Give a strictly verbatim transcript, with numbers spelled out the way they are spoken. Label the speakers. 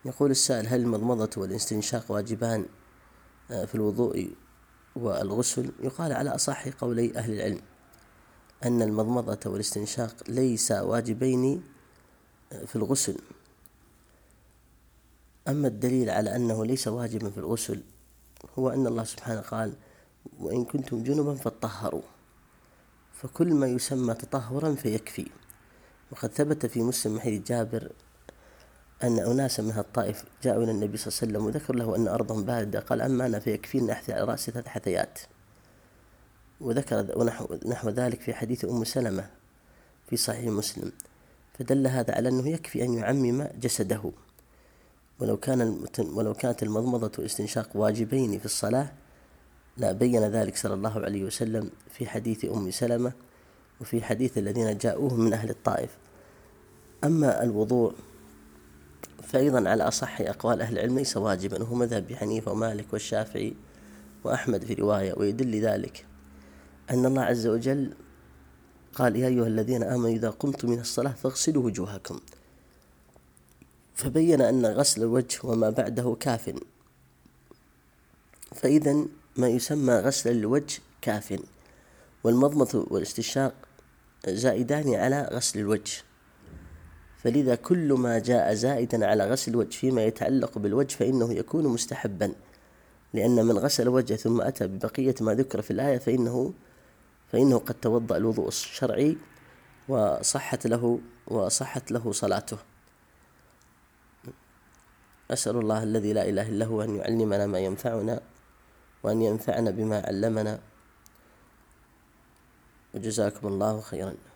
Speaker 1: يقول السائل: هل المضمضة والاستنشاق واجبان في الوضوء والغسل؟ يقال على أصح قولي أهل العلم أن المضمضة والاستنشاق ليس واجبين في الغسل. أما الدليل على أنه ليس واجبا في الغسل هو أن الله سبحانه قال: وإن كنتم جنبا فاطهروا، فكل ما يسمى تطهرا فيكفي. وقد ثبت في مسلم من حديث جابر أن أناسا من الطائف جاءوا إلى النبي صلى الله عليه وسلم وذكر له أن أرضهم باردة، قال: أما أنا فيكفيني أحثي على رأسي ثلاث حثيات. وذكر ونحو نحو ذلك في حديث أم سلمة في صحيح مسلم، فدل هذا على أنه يكفي أن يعمم جسده. ولو كان ولو كانت المضمضة والاستنشاق واجبين في الصلاة لا بين ذلك صلى الله عليه وسلم في حديث أم سلمة وفي حديث الذين جاءوه من أهل الطائف. أما الوضوء فأيضا على أصح أقوال أهل العلم ليس واجبا، وهو مذهب أبي حنيفة ومالك والشافعي وأحمد في رواية. ويدل ذلك أن الله عز وجل قال: يا أيها الذين آمنوا إذا قمتم من الصلاة فاغسلوا وجوهكم، فبين أن غسل الوجه وما بعده كاف، فإذا ما يسمى غسل الوجه كاف، والمضمضة والاستنشاق زائدان على غسل الوجه. فلذا كل ما جاء زائدا على غسل الوجه فيما يتعلق بالوجه فإنه يكون مستحبا، لأن من غسل وجهه ثم أتى ببقية ما ذكر في الآية فإنه فإنه قد توضأ الوضوء الشرعي وصحت له وصحت له صلاته. أسأل الله الذي لا إله إلا هو أن يعلمنا ما ينفعنا وأن ينفعنا بما علمنا، وجزاكم الله خيرا.